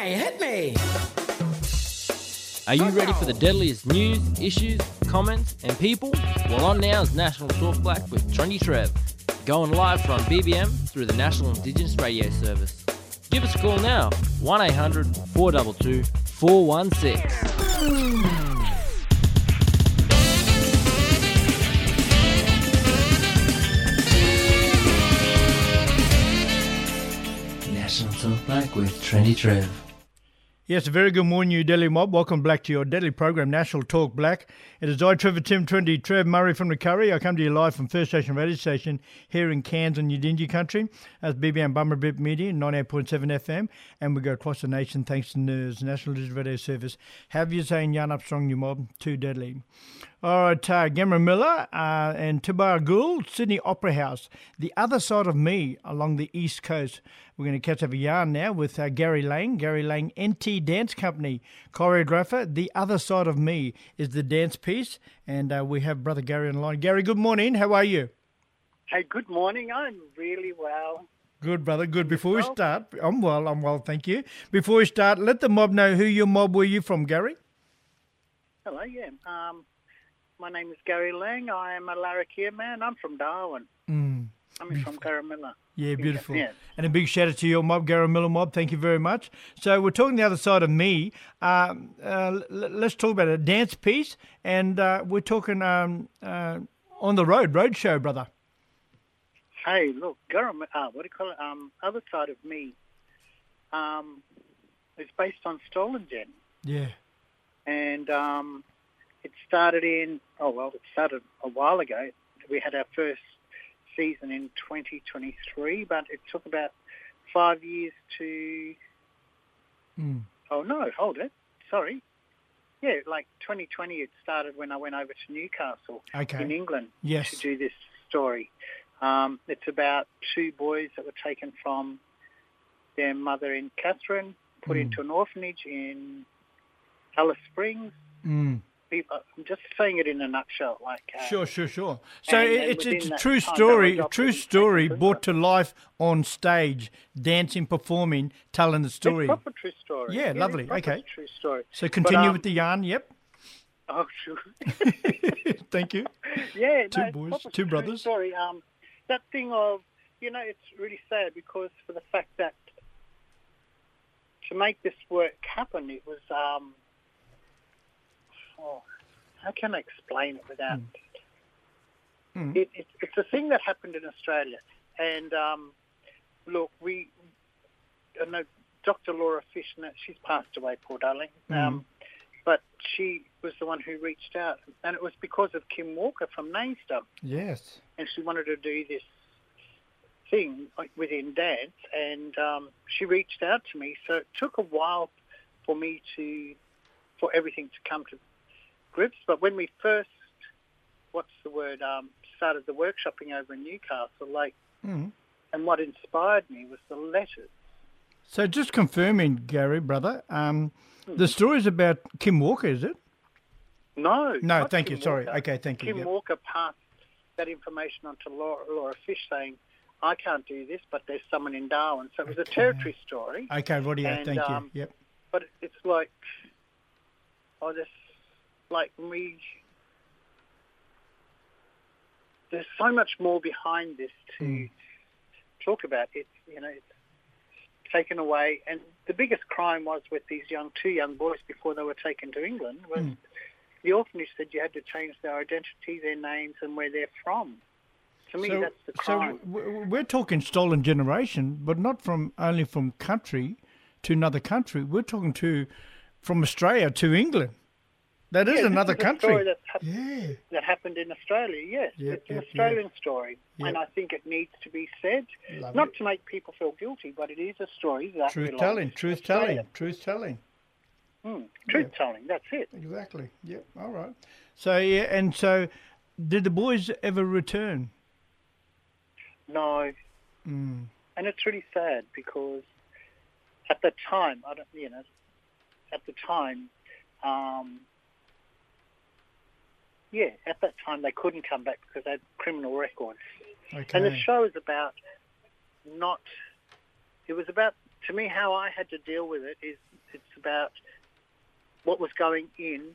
hit me. Are you ready for the deadliest news, issues, comments, and people? Well, on now is National Talk Black with Trendy Trev, going live from BBM through the National Indigenous Radio Service. Give us a call now, 1-800-422-416. National Talk Black with Trendy Trev. Yes, a very good morning, you Deadly Mob. Welcome back to your Deadly program, National Talk Black. It is I, Trevor Tim, Trendy Trev Murray from the Curry. I come to you live from First Station Radio Station here in Cairns and Yidinji country. That's BBM Bummerbip Media, 98.7 FM. And we go across the nation thanks to NIRS, National Digital Radio Service. Have you saying Yarn Up Strong, you mob? Too deadly. All right, Gamera Miller and Tibar Gould, Sydney Opera House. The Other Side of Me along the East Coast. We're going to catch up a yarn now with Gary Lang. Gary Lang, NT Dance Company choreographer. The Other Side of Me is the dance piece. And we have Brother Gary on the line. Gary, good morning. How are you? Hey, good morning. I'm really well. Good, brother. Good. Before we start, I'm well, thank you. Before we start, let the mob know who your mob were you from, Gary? Hello, yeah. My name is Gary Lang. I am a Larrakia man. I'm from Darwin. I'm from Garamilla. Yeah, beautiful. Yeah. And a big shout out to your mob, Garamilla mob. Thank you very much. So we're talking The Other Side of Me. Let's talk about a dance piece. And we're talking on the road show, brother. Hey, look, Garamilla, what do you call it? Other Side of Me is based on Stolen Gen. Yeah. And it started a while ago. We had our first season in 2023, but it took about 5 years to... Oh, no, hold it. Sorry. Yeah, like 2020 it started when I went over to Newcastle in England to do this story. It's about two boys that were taken from their mother in Katherine, put into an orphanage in Alice Springs. I'm just saying it in a nutshell. Sure. So it's a true story brought to life on stage, dancing, performing, telling the story. It's a proper true story. Yeah, lovely. Okay. True story. So continue with the yarn. Yep. Oh, sure. Thank you. Yeah, two boys, two brothers. Story. That thing of, it's really sad because for the fact that to make this work happen, it was. How can I explain it without... It's a thing that happened in Australia. And, look, I know Dr. Laura Fish, she's passed away, poor darling, but she was the one who reached out. And it was because of Kim Walker from Nainster. Yes. And she wanted to do this thing within dance. And she reached out to me. So it took a while for everything to come to grips, but when we first, started the workshopping over in Newcastle, and what inspired me was the letters. So just confirming, Gary, brother, the story's about Kim Walker, is it? No, thank you, sorry. Walker. Okay, thank you. Kim Walker passed that information on to Laura Fish saying, I can't do this, but there's someone in Darwin. So it was a territory story. Okay, rightio, thank you. Yep. But it's like, there's so much more behind this to talk about. It's taken away, and the biggest crime was with these two young boys before they were taken to England was the orphanage said you had to change their identity, their names, and where they're from. To me, that's the crime. So we're talking stolen generation, but not only from country to another country. We're talking from Australia to England. That is another country. That happened in Australia, yes. It's an Australian story, and I think it needs to be said, not to make people feel guilty, but it is a story that Truth-telling. Truth-telling, that's it. Exactly, yep, all right. So, did the boys ever return? No. And it's really sad because at the time, at that time they couldn't come back because they had criminal records. Okay. And the show is about to me, how I had to deal with it is it's about what was going in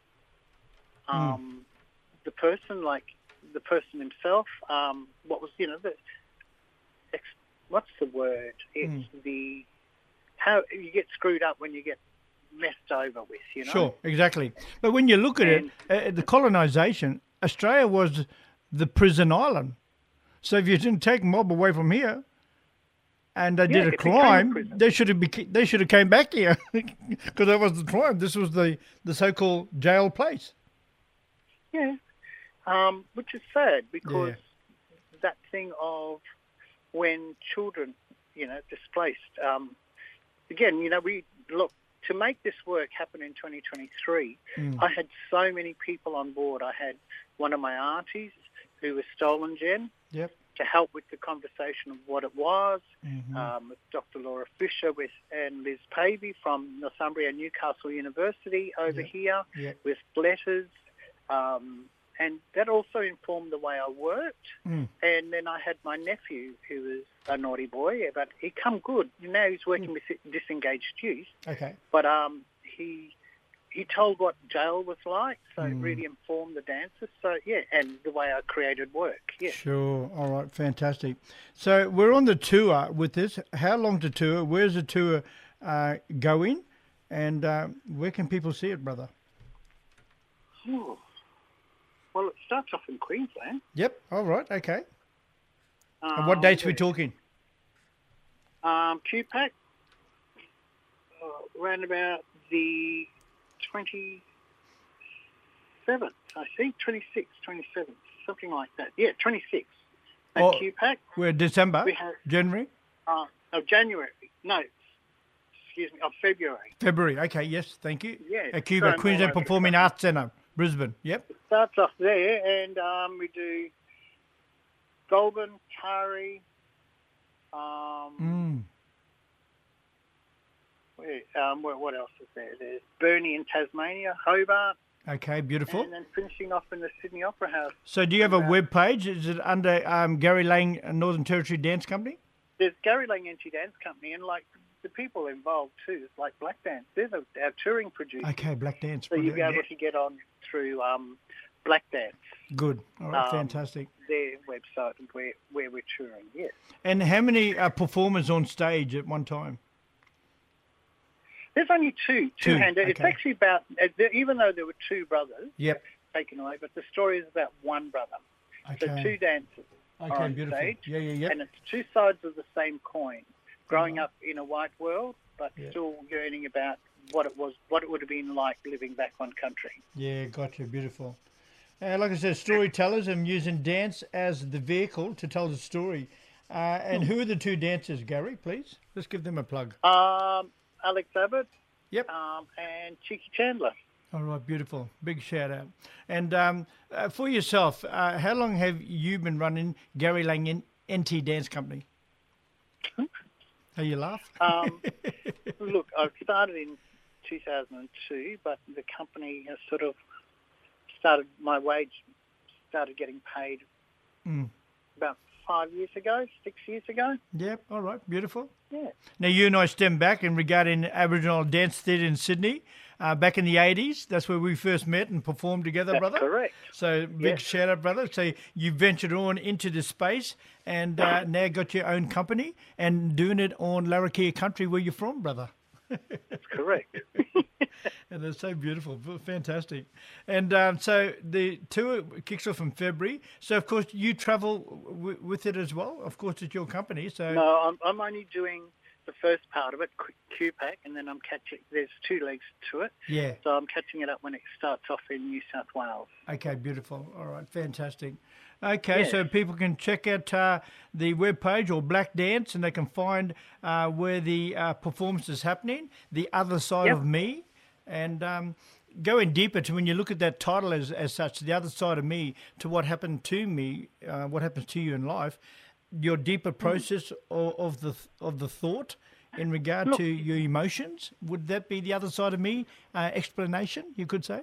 the person, like the person himself. What was, what's the word? It's how you get screwed up when you get messed over with, Sure, exactly. But when you look at it, the colonisation, Australia was the prison island. So if you didn't take mob away from here, and they did a crime, they should have came back here because that was the crime. This was the so-called jail place. Yeah, which is sad because that thing of when children, displaced. Again, we look to make this work happen in 2023. I had so many people on board. I had one of my aunties who was stolen, Jen. Yep. To help with the conversation of what it was, with Dr. Laura Fisher and Liz Pavey from Northumbria Newcastle University over here with letters. And that also informed the way I worked. And then I had my nephew who was a naughty boy, but he come good. Now he's working with disengaged youth. Okay. But he told what jail was like, so it really informed the dancers. So, and the way I created work, Sure. All right, fantastic. So we're on the tour with this. How long's the tour? Where's the tour going? And where can people see it, brother? Oh. Well, it starts off in Queensland. Yep. All right, okay. And what dates are we talking? QPAC, around about the 27th, I think, 26th, 27th, something like that. Yeah, 26th at QPAC. We're December, January? January. No, excuse me, February. February, okay, yes, thank you. Yeah. At Cuba, Queensland Performing Arts Centre, Brisbane, yep. It starts off there, and we do Goulburn, Kari, what else is there? There's Burnie in Tasmania, Hobart. Okay, beautiful. And then finishing off in the Sydney Opera House. So do you have a web page? Is it under Gary Lang Northern Territory Dance Company? There's Gary Lang NT Dance Company, and like the people involved too, it's like Black Dance. They're our touring producers. Okay, Black Dance. So you'll be able to get on through Black Dance. Good. All right, fantastic. Their website where we're touring, yes. And how many performers on stage at one time? There's only two-hander. Okay. It's actually about, even though there were two brothers taken away, but the story is about one brother. Okay. So two dancers are on beautiful. stage. Yeah. And it's two sides of the same coin. Growing up in a white world, but still learning about what it would have been like living back on country. Yeah, gotcha. Beautiful. Like I said, storytellers and using dance as the vehicle to tell the story. And who are the two dancers, Gary, please? Let's give them a plug. Alex Abbott. Yep. And Cheeky Chandler. All right, beautiful. Big shout out. And for yourself, how long have you been running Gary Lang NT Dance Company? How you laugh? Look, I started in 2002, but the company has sort of my wage started getting paid about 5 years ago, 6 years ago. Yep, all right, beautiful. Yeah. Now, you and I stem back in regarding Aboriginal Dance Theatre in Sydney back in the 80s. That's where we first met and performed together, brother. That's correct. So big shout out, brother. So you ventured on into this space and now got your own company and doing it on Larrakia country where you're from, brother. That's correct. And it's so beautiful, fantastic. And so the tour kicks off in February. So, of course, you travel with it as well. Of course, it's your company. So no, I'm only doing the first part of it, QPAC, and then I'm catching. There's two legs to it. Yeah. So I'm catching it up when it starts off in New South Wales. Okay, beautiful. All right, fantastic. Okay, so people can check out the webpage or Black Dance, and they can find where the performance is happening, The Other Side of Me. And going deeper to when you look at that title as such, The Other Side of Me, to what happened to me, what happens to you in life, your deeper process of the thought in regard to your emotions, would that be The Other Side of Me explanation, you could say?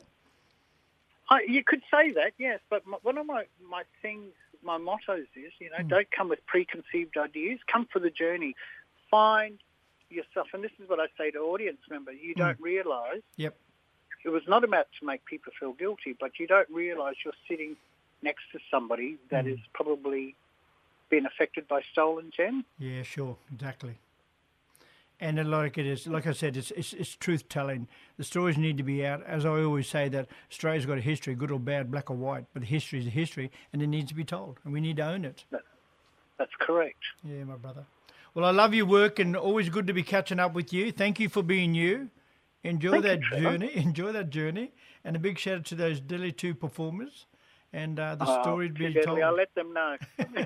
You could say that, yes, but one of my things, my mottos is, don't come with preconceived ideas, come for the journey. Find yourself, and this is what I say to audience members, you don't realise Yep. it was not about to make people feel guilty, but you don't realise you're sitting next to somebody that has probably been affected by stolen gems. Yeah, sure, exactly. And like it is, like I said, it's truth telling. The stories need to be out. As I always say, that Australia's got a history, good or bad, black or white, but history is a history, and it needs to be told, and we need to own it. That's correct. Yeah, my brother. Well, I love your work, and always good to be catching up with you. Thank you for being you. Enjoy that journey. Enjoy that journey, and a big shout out to those Delhi 2 performers, and the stories being told. I'll let them know.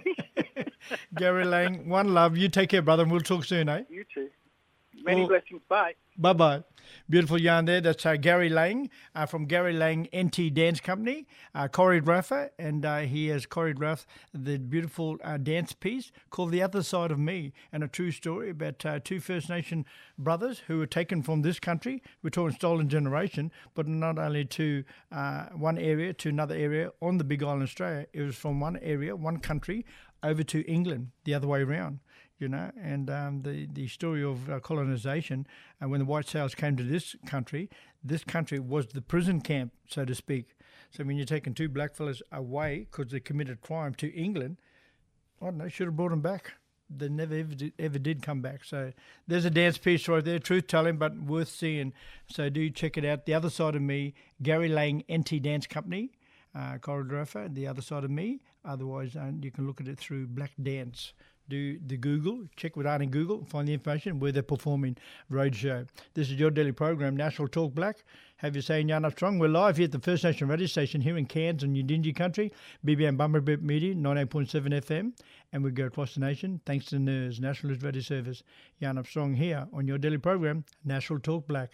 Gary Lang, one love. You take care, brother, and we'll talk soon, eh? You too. Many blessings. Bye. Bye-bye. Beautiful yarn there. That's Gary Lang from Gary Lang NT Dance Company, choreographer, and he has choreographed the beautiful dance piece called The Other Side of Me, and a true story about two First Nation brothers who were taken from this country. We're talking stolen generation, but not only to one area to another area on the Big Island, Australia. It was from one area, one country, over to England, the other way around. You know, and the story of colonisation, and when the white sailors came to this country was the prison camp, so to speak. So when you're taking two blackfellas away because they committed crime to England, I don't know, should have brought them back. They never ever did come back. So there's a dance piece right there, truth telling, but worth seeing. So do check it out. The Other Side of Me, Gary Lang NT Dance Company, choreographer, The Other Side of Me. Otherwise, you can look at it through Black Dance. Do the Google, check with Arnie Google, find the information where they're performing roadshow. This is your daily program, National Talk Black. Have you saying Yarn Up Strong? We're live here at the First Nation radio station here in Cairns and Udingi country, BBM Bumblebee Media, 98.7 FM, and we go across the nation thanks to NERS, National News Radio Service. Yarn Up Strong here on your daily program, National Talk Black.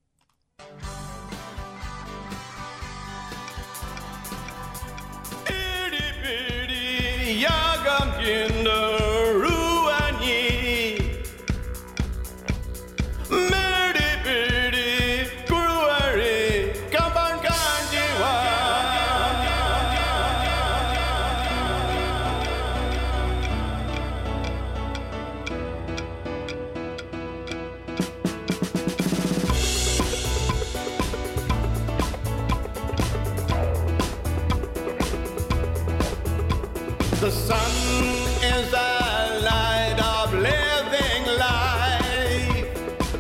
The sun is the light of living life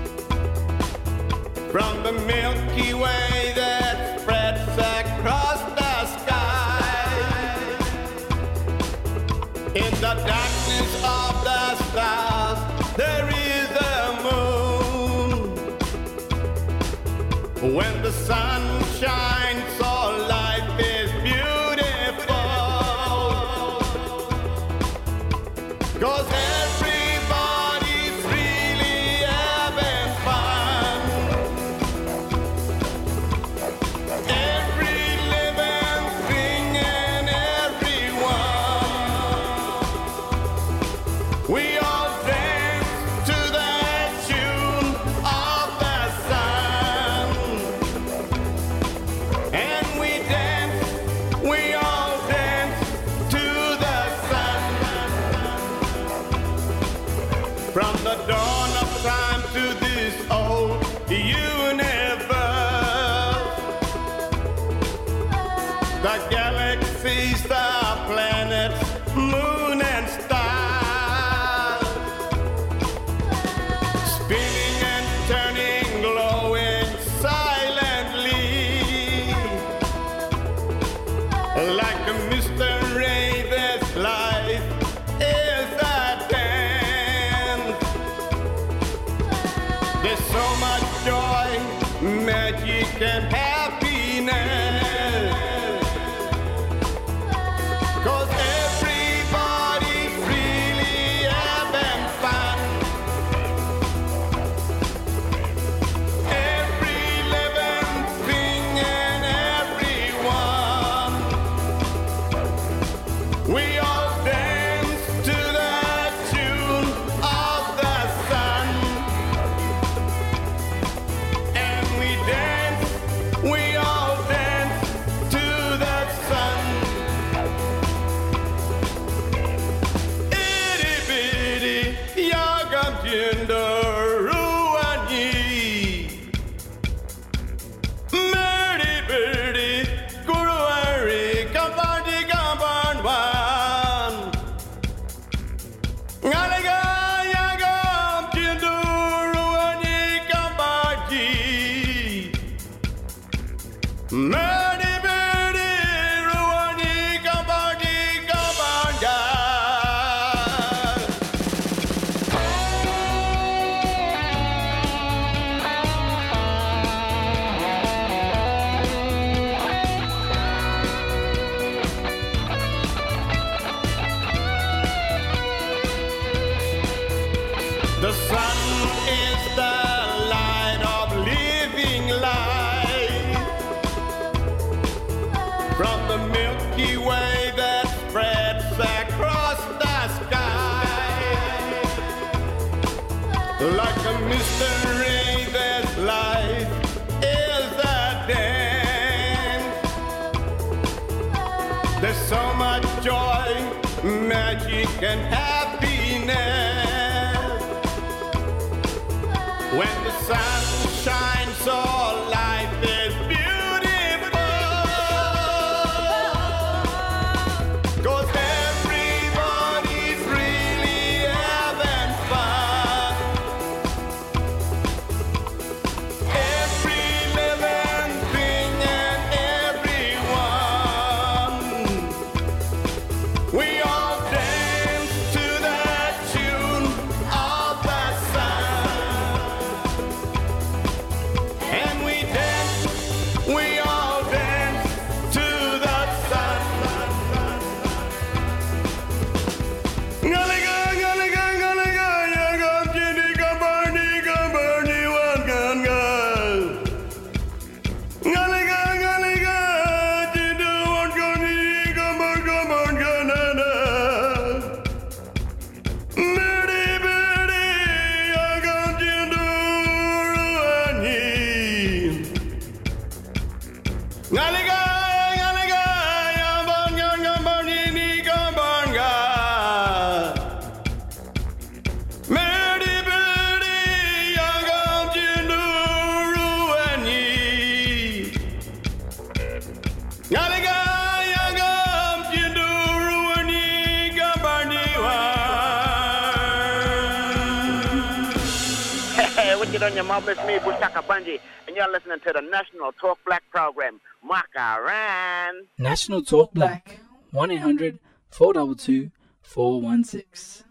from the Milky Way that spreads across the sky. In the darkness of the stars, there is a moon. When the sun shines, all life is beautiful. 'Cause everybody's really having fun. Every living thing and everyone. We all dance to the tune of the sun. And we all dance to the sun. From the dawn of time to this old universe, the galaxies, the planets, moon and stars, spinning and turning, glowing silently, like a mystery. This life is a dance. There's so much joy, magic and happiness. 'Cause everybody's really having fun. Every living thing and everyone. We all dance to the tune of the sun. And we all dance magic and happiness. When the sun shines, all life is beautiful. 'Cause everybody's really having fun. Every living thing and everyone. We all dance to the tune of the sun. And we all dance to the sun. Gully-ga, gully-ga, gully-ga, yeah, gum, jitty, gum, Bernie, one gun, gun. Gully-ga, gully-ga, jitty, one gun, gum, gun, na, na. Birdie, birdie, yeah, gum, jitty, ruani. Gully-ga, gully-ga, yeah, bon, gum, Bernie, gum, ga. Birdie, birdie, yeah, gum, jitty, ruani. Gully-ga, yeah, gum, jitty, ruani, gum, Bernie, Hey, what you done, your mom? It's me, Bushaka Bunji, and you're listening to the National Talk Black program. Makaran. National Talk Black, 1-800-422-416.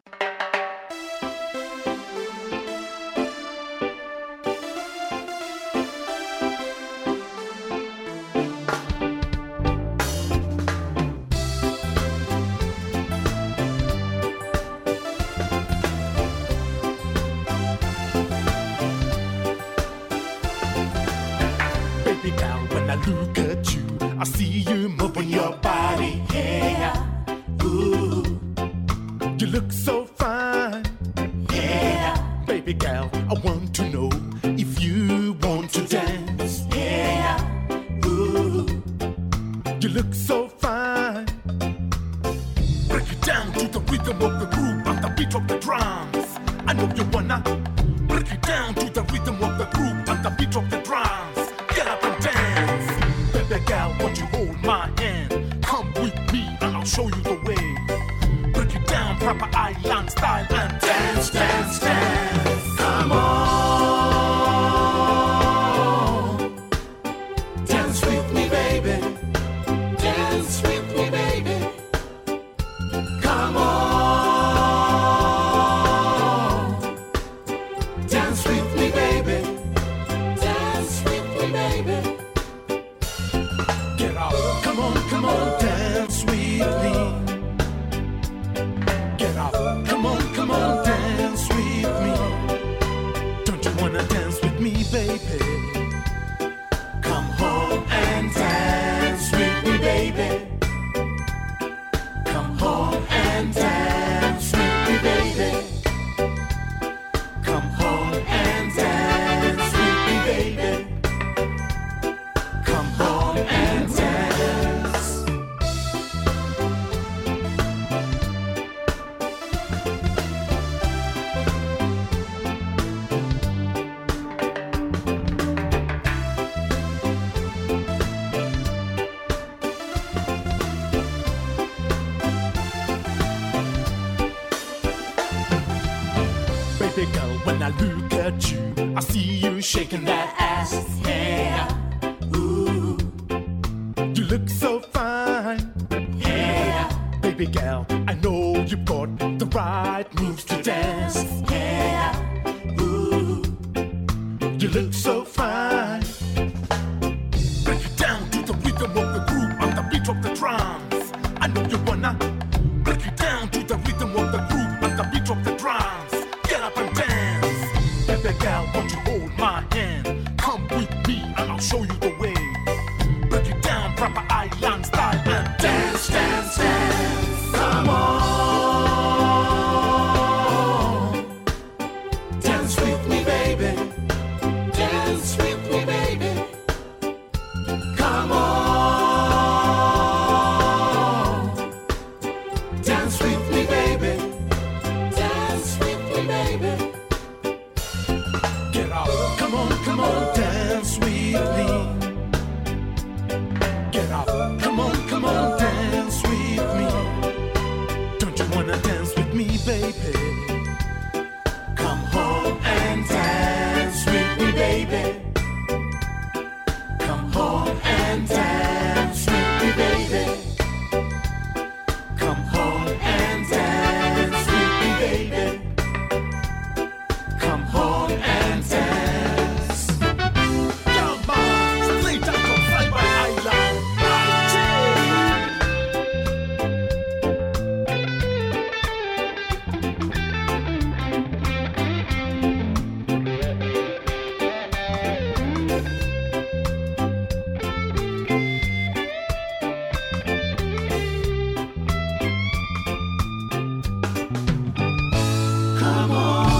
Baby girl, when I look at you, I see you moving your body. Yeah. Ooh. You look so fine. Yeah. Baby girl, I want to know if you want to dance. Yeah. Ooh. You look so fine. Break it down to the rhythm of the groove and the beat of the drums. I know you wanna break it down to the rhythm of the groove and the beat of the drums. Get up and dance. Baby girl, won't you hold my hand? Come with me and I'll show you the way. Break it down, proper island style and dance, dance, dance. Come on. Dance with me, baby. Dance with me, baby. Come on. Dance with me, baby. Dance with me, baby. Get up. Come on, dance with me. Get up. Come on, dance with me. Don't you wanna dance with me, baby? Come home and dance with me, baby. Come home and dance with me, baby. Come home and dance with me, baby. Come home and dance. Baby girl, when I look at you, I see you shaking that ass. Yeah. Ooh. You look so fine. Yeah. Baby girl, I know you've got the right moves to dance. Yeah. Ooh. You look so fine. Break it down to the rhythm of the groove and the beat of the drums. I know you wanna break it down to the rhythm of the groove and the beat of the drums. Get up and dance. Baby girl, won't you hold my hand? Come with me and I'll show you the way. Break it down, proper island style and dance, dance, dance. Come on. Dance with me, baby. Dance with me, baby. Come on. Dance with me, baby. baby. Come home and dance with me, baby. Come home and dance with me, baby. Come home and dance. Come on, straight up, come fly my island. Come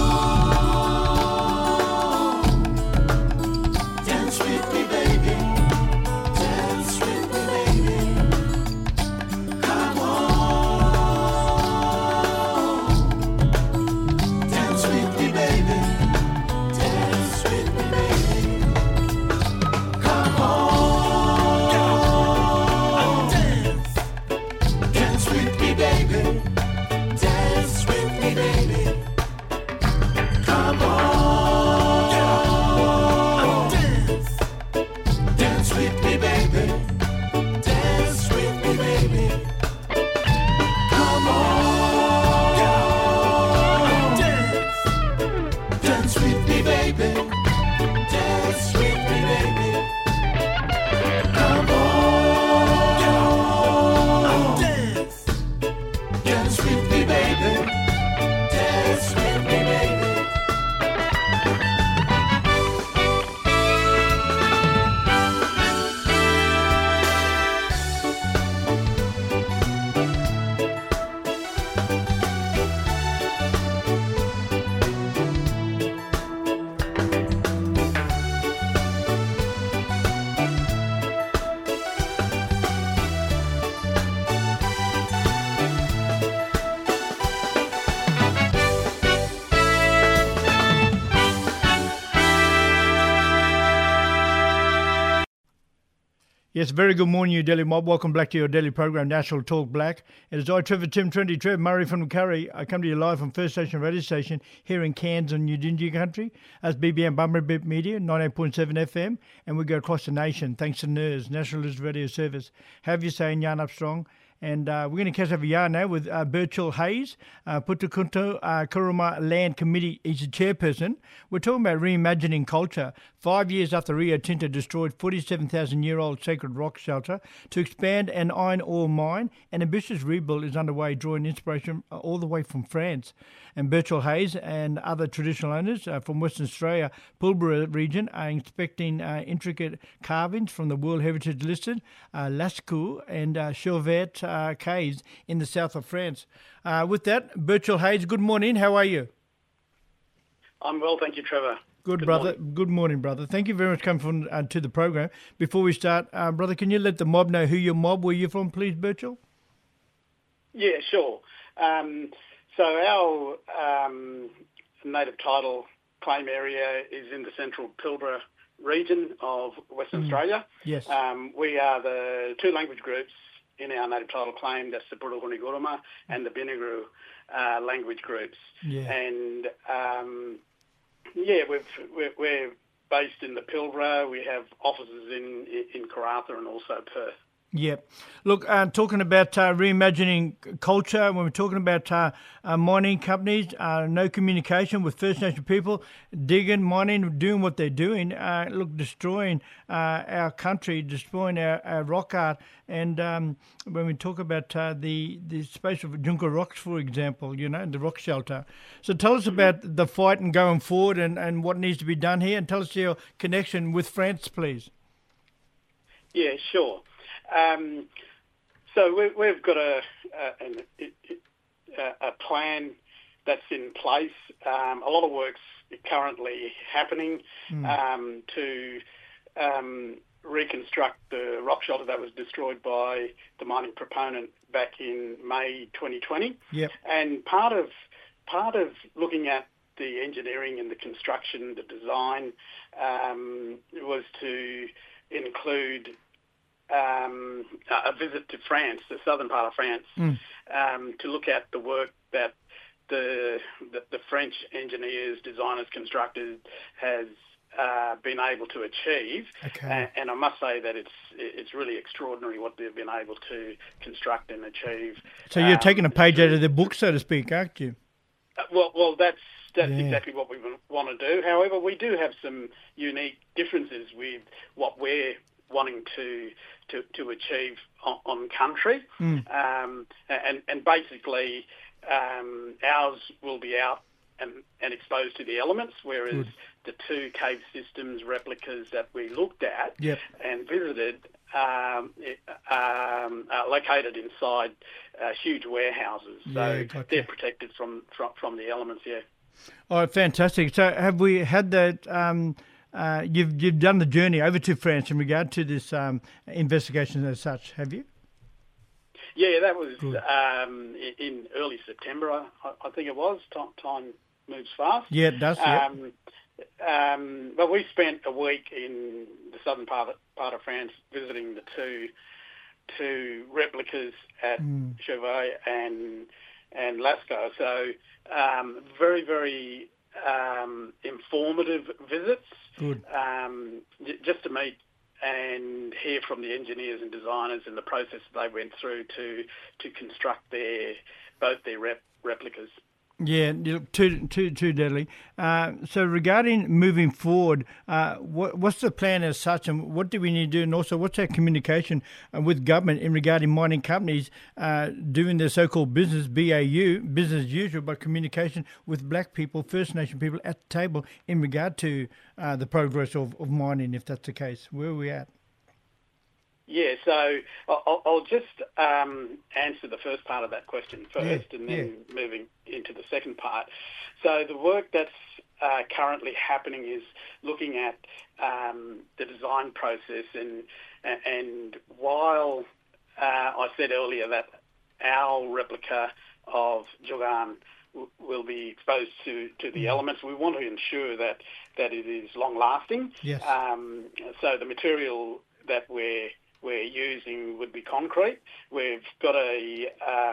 on, dance with me, baby. Dance with me, baby. Come on, dance with me, baby. Dance with me, baby. Come on, dance. Dance with me, baby. Dance with me, baby. Come on, dance. Dance with me, baby. Dance with me, baby. Come on, dance. Dance with me, baby. Dance with me, baby. Come on, dance. Dance with me, baby. Dance with me, baby. Yes, very good morning, you Delhi mob. Welcome back to your daily program, National Talk Black. It is I, Trevor Tim 20, Trev Murray from Curry. I come to you live from First Station Radio Station here in Cairns and Udingi country. That's BBM Bumblebee Media, 98.7 FM, and we go across the nation thanks to NERS, National News Radio Service. Have you saying Yarn Up Strong? And we're going to catch up a yarn now with Birchall Hayes, Putukuntu Kuruma Land Committee. He's the chairperson. We're talking about reimagining culture. 5 years after Rio Tinto destroyed 47,000-year-old sacred rock shelter to expand an iron ore mine, an ambitious rebuild is underway, drawing inspiration all the way from France. And Birchall Hayes and other traditional owners from Western Australia, Pilbara region, are inspecting intricate carvings from the World Heritage listed Lascaux and Chauvet caves in the south of France. With that, Birchall Hayes, good morning. How are you? I'm well, thank you, Trevor. Good brother. Morning. Good morning, brother. Thank you very much for coming to the program. Before we start, brother, can you let the mob know who your mob, where you're from, please, Birchall? Yeah, sure. So our native title claim area is in the central Pilbara region of Western Australia. Yes. We are the two language groups in our native title claim. That's the Buruguni Guruma and the Binigru language groups. Yeah. And we're based in the Pilbara. We have offices in Karratha and also Perth. Yeah. Look, talking about reimagining culture, when we're talking about mining companies, no communication with First Nation people, digging, mining, doing what they're doing, destroying our country, destroying our rock art. And when we talk about the space of Junka Rocks, for example, the rock shelter. So tell us about the fight and going forward and what needs to be done here, and tell us your connection with France, please. Yeah, sure. So we've got a plan that's in place. A lot of work's currently happening to reconstruct the rock shelter that was destroyed by the mining proponent back in May 2020. Yep. And part of looking at the engineering and the construction, the design, was to include a visit to France, the southern part of France, to look at the work that the French engineers, designers, constructors has been able to achieve. Okay. And I must say that it's really extraordinary what they've been able to construct and achieve. So you're taking a page out of the book, so to speak, aren't you? Well, that's exactly what we want to do. However, we do have some unique differences with what we're wanting to achieve on country. And basically, ours will be out and exposed to the elements, whereas the two cave systems replicas that we looked at and visited are located inside huge warehouses. So they're protected from the elements, Oh, fantastic. So have we had that... you've done the journey over to France in regard to this investigation as such, have you? Yeah, that was in early September, I think it was. Time moves fast. Yeah, it does. But we spent a week in the southern part of France visiting the two replicas at Chauvet and Lascaux. So very, very informative visits. Good. Just to meet and hear from the engineers and designers and the process they went through to construct both their replicas. Yeah, too deadly. So regarding moving forward, what's the plan as such, and what do we need to do, and also what's our communication with government in regarding mining companies doing their so-called business, BAU, business as usual, but communication with black people, First Nation people at the table in regard to the progress of mining, if that's the case? Where are we at? Yeah, so I'll just answer the first part of that question first and then moving into the second part. So the work that's currently happening is looking at the design process and while I said earlier that our replica of Juukan will be exposed to the elements, we want to ensure that it is long-lasting. Yes. So the material that we're using would be concrete. We've got a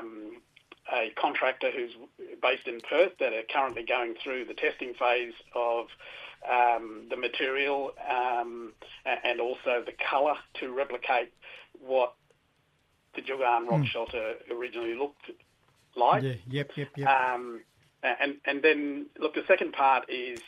contractor who's based in Perth that are currently going through the testing phase of the material and also the colour to replicate what the Juukan rock shelter originally looked like. Yeah. Yep. And then, look, the second part is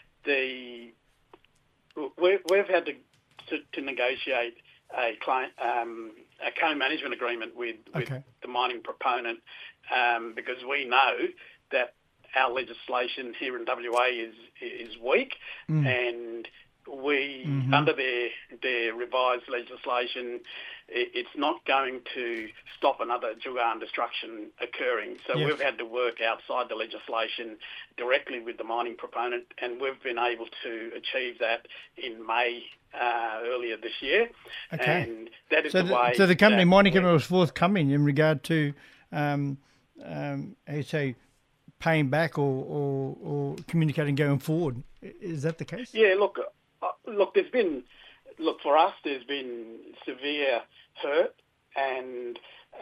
we've had to negotiate a co-management agreement with the mining proponent because we know that our legislation here in WA is weak and we under their revised legislation it's not going to stop another Juukan destruction occurring. So we've had to work outside the legislation directly with the mining proponent, and we've been able to achieve that in May earlier this year. Okay. And that is the way... So the company, mining company was forthcoming in regard to, how you say, paying back or communicating going forward. Is that the case? Yeah, look, there's been... Look, for us, there's been severe hurt and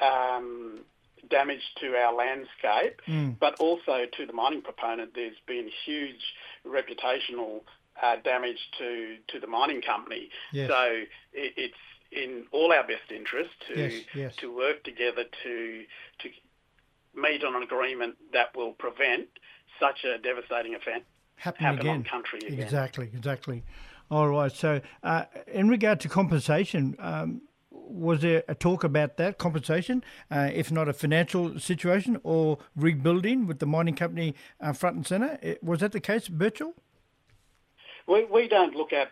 damage to our landscape, but also to the mining proponent, there's been huge reputational damage to the mining company. Yes. So it's in all our best interest to work together to meet on an agreement that will prevent such a devastating event happen on country again. Exactly. All right. So in regard to compensation, was there a talk about that compensation, if not a financial situation or rebuilding with the mining company front and centre? Was that the case, Birchall? We don't look at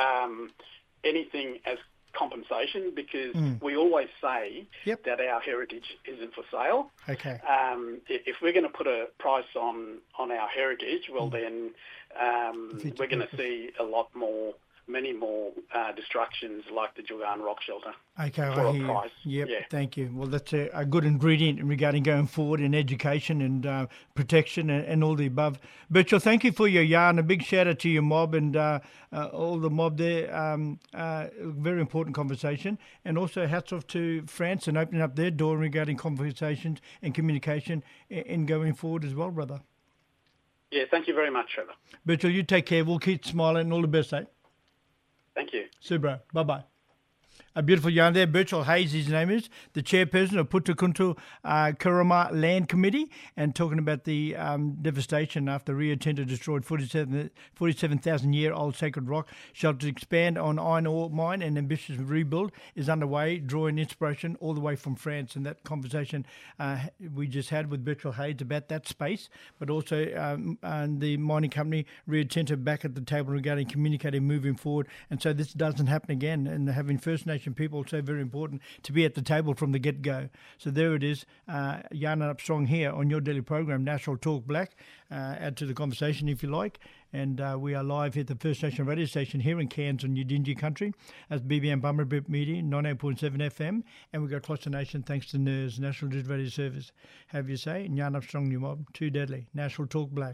anything as compensation because we always say that our heritage isn't for sale. Okay. If we're going to put a price on our heritage, well then we're going to see many more destructions like the Juukan rock shelter. Okay, for a price. Yep, thank you. Well, that's a good ingredient regarding going forward in education and protection and all the above. Birchall, thank you for your yarn. A big shout out to your mob and all the mob there. Very important conversation. And also hats off to France and opening up their door regarding conversations and communication in going forward as well, brother. Yeah, thank you very much, Trevor. Birchall, you take care. We'll keep smiling and all the best, eh? Thank you. See you, bro. Bye-bye. A beautiful yarn there. Birchall Hayes, his name is, the chairperson of Putukuntu Kurama Land Committee, and talking about the devastation after Rio Tinto destroyed 47,000-year-old sacred rock shelter to expand on iron ore mine. And ambitious rebuild is underway, drawing inspiration all the way from France. And that conversation we just had with Birchall Hayes about that space, but also and the mining company Rio Tinto back at the table regarding communicating moving forward. And so this doesn't happen again. And having First Nation people, so very important to be at the table from the get-go. So there it is, yarning up strong here on your daily program, National Talk Black. Add to the conversation if you like. And we are live at the First Nation radio station here in Cairns on Udingi country as BBM Bummerbip Media, 98.7 FM. And we go across the nation thanks to NIRS, National Digital Radio Service. Have you say, and yarn up strong, new mob, too deadly. National Talk Black.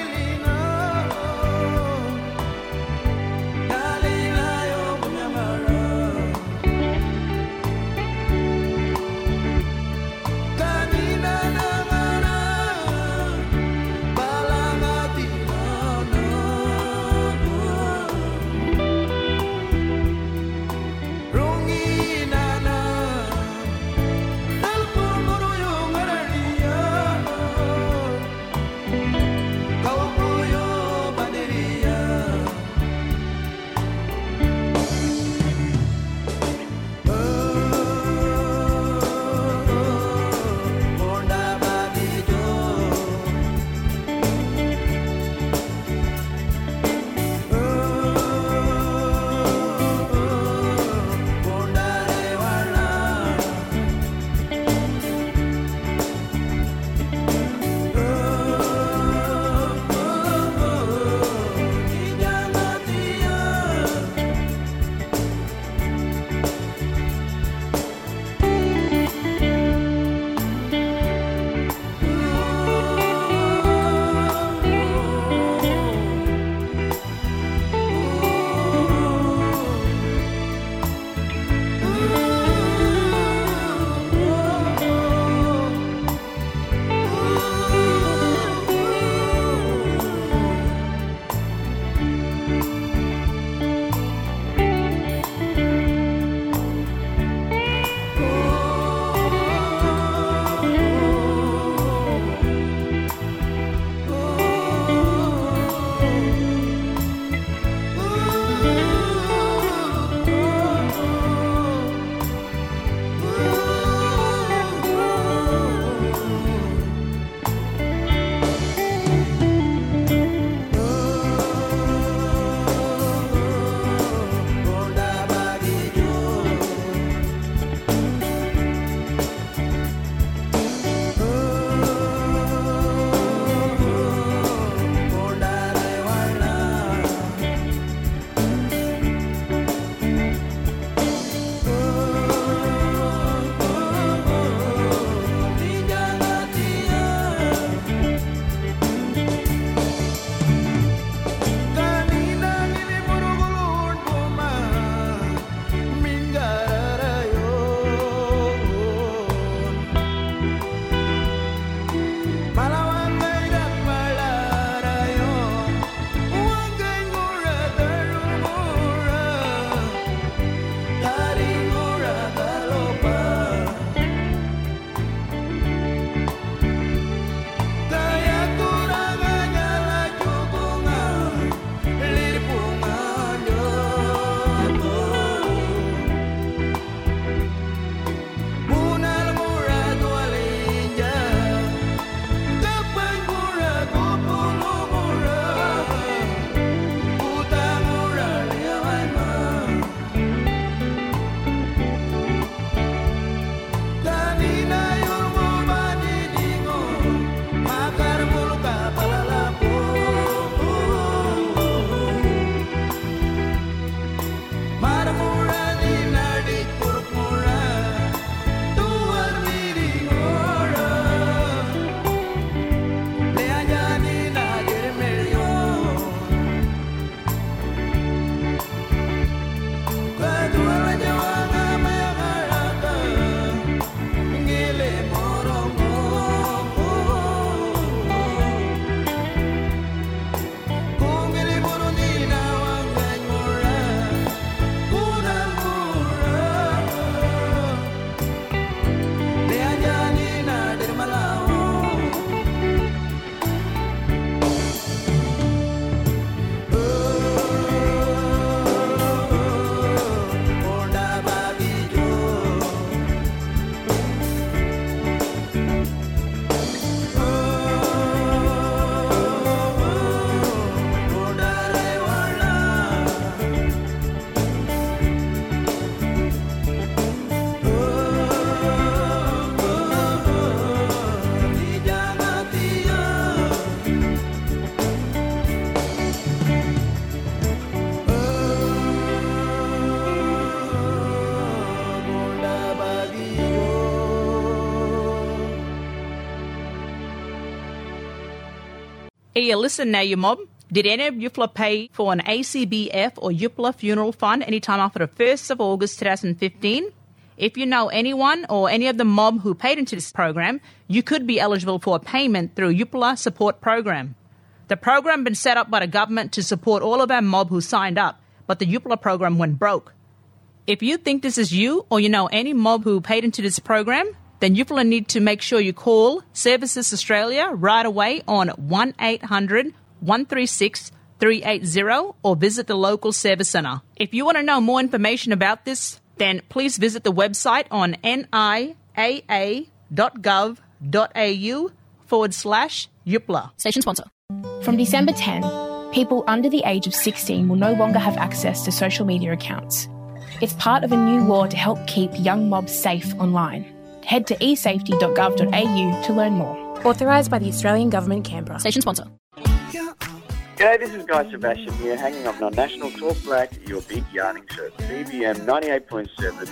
Galileo Nyamara Hey, listen now, you mob. Did any of Youpla pay for an ACBF or Youpla funeral fund anytime after the 1st of August 2015? If you know anyone or any of the mob who paid into this program, you could be eligible for a payment through Youpla Support Program. The program been set up by the government to support all of our mob who signed up, but the Youpla program went broke. If you think this is you or you know any mob who paid into this program, then Youpla need to make sure you call Services Australia right away on 1-800-136-380 or visit the local service centre. If you want to know more information about this, then please visit the website on niaa.gov.au/Youpla. Station sponsor. From December 10, people under the age of 16 will no longer have access to social media accounts. It's part of a new law to help keep young mobs safe online. Head to esafety.gov.au to learn more. Authorised by the Australian Government, Canberra. Station sponsor. G'day, this is Guy Sebastian here, hanging up on National Talk Black, your big yarning show, BBM 98.7.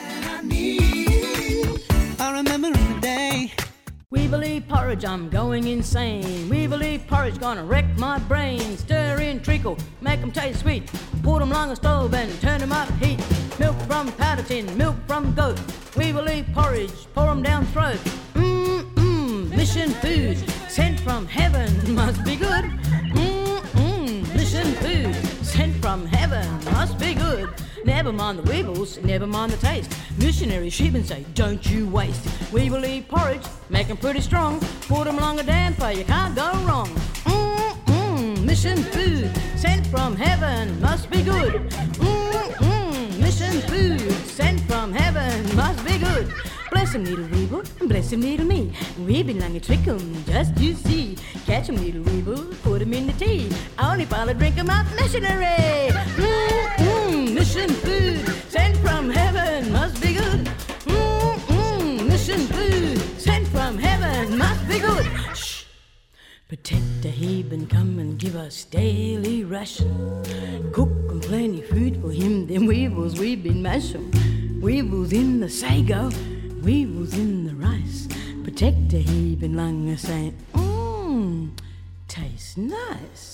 I remember in the day. We believe porridge, I'm going insane. We believe porridge, gonna wreck my brain. Stir in treacle, make 'em taste sweet. Put 'em along a stove and turn 'em up heat. Milk from powder tin, milk from goat. We believe porridge, pour 'em down throat. Mission food, sent from heaven, must be good. Mission food, sent from heaven, must be good. Never mind the weevils, never mind the taste. Missionary sheepmen say, don't you waste. We will eat porridge, make 'em pretty strong. Put 'em along a damper, you can't go wrong. Mission food, sent from heaven, must be good. Mission food, sent from heaven, must be good. Bless 'em, little weevil, and bless 'em, little me. We've been long a trick 'em, just you see. Catch 'em, little weevil, put 'em in the tea. Only fella drink 'em up, missionary. Mission food, sent from heaven, must be good. Mission food, sent from heaven, must be good. Shh. Protector Heben, come and give us daily ration. Cook and plenty food for him, them weevils we've been mashing. Weevils in the sago, weevils in the rice. Protector Heben Langer saying, tastes nice.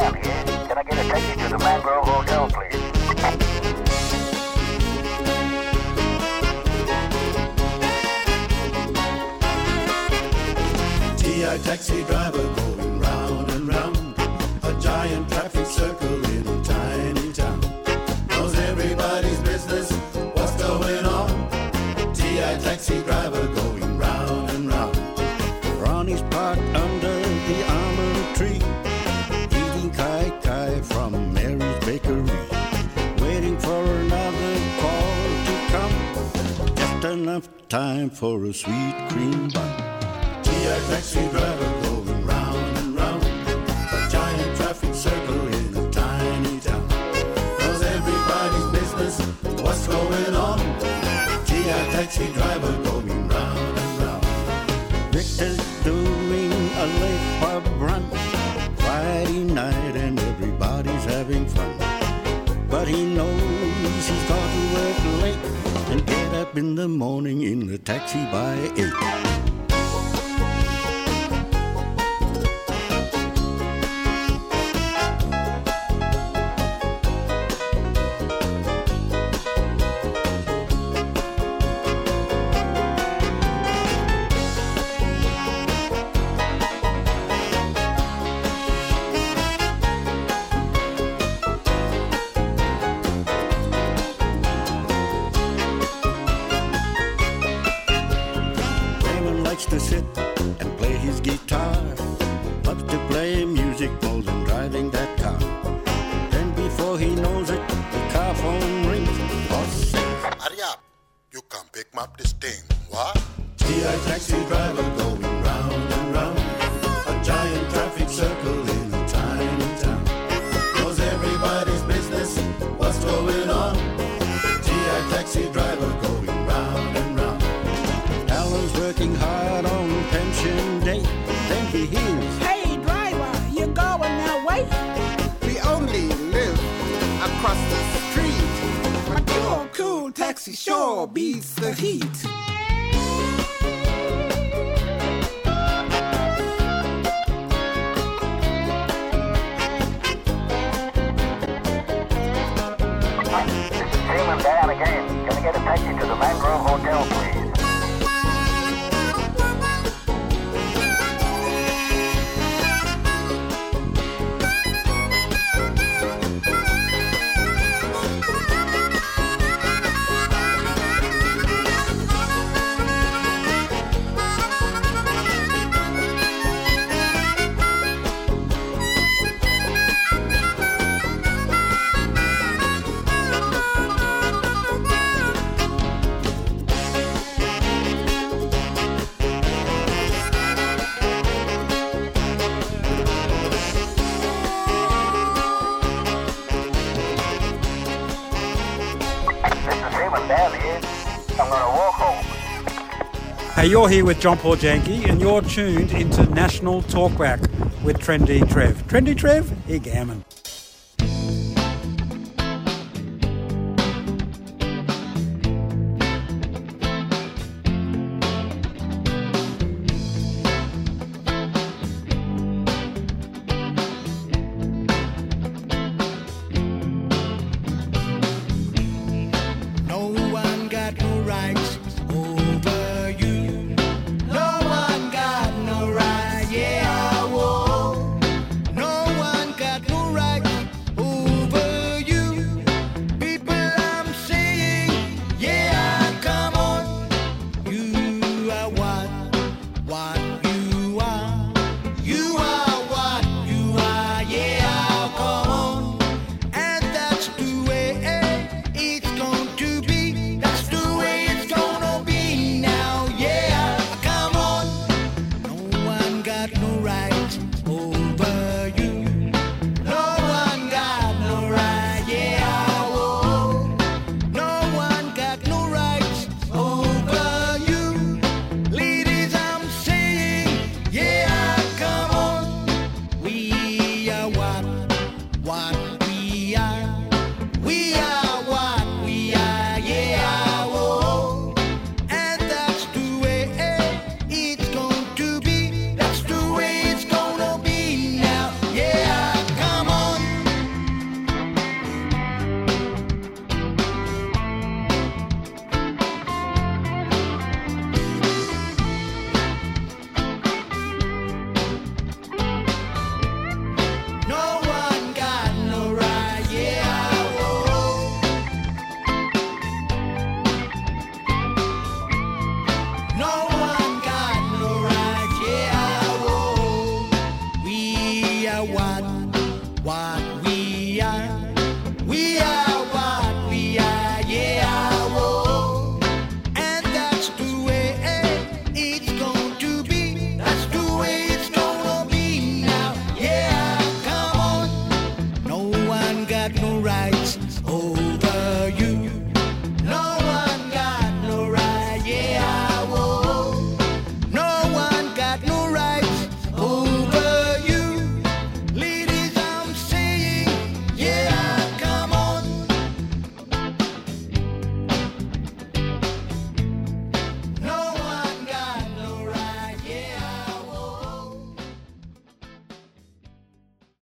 down here. Can I get a taxi to the Mangrove Hotel, please? T.I. taxi driver going round and round, a giant traffic circle in a tiny town. Knows everybody's business, what's going on? T.I. taxi driver going round and round. Ronnie's parked under the almond tree, eating kai-kai from Mary's Bakery, waiting for another call to come, just enough time for a sweet cream bun. T.I. taxi driver going round and round, a giant traffic circle in a tiny town. Knows everybody's business, what's going on? T.I. taxi driver going round and round. Victor's doing a late pub run, Friday night and everybody's having fun. But he knows he's got to work late and get up in the morning in the taxi by 8. To sit and play his guitar, loves to play music more than driving that car. Then before he knows it, the car phone rings. Boss says, hurry up, you can pick up this thing, what? T.I. taxi driver going round and round, a giant traffic circle in a tiny town. Knows everybody's business, what's going on? T.I. taxi driver going round and round. Alan's working hard on pension day. Then he hears, hey driver, you going that way? We only live across the street, but your cool taxi sure beats the heat. This is Tim and Dan again. Can I get a taxi to the Mangrove Hotel, please? Hey, you're here with John Paul Janke and you're tuned into National Talkback with Trendy Trev. Trendy Trev, here gammon.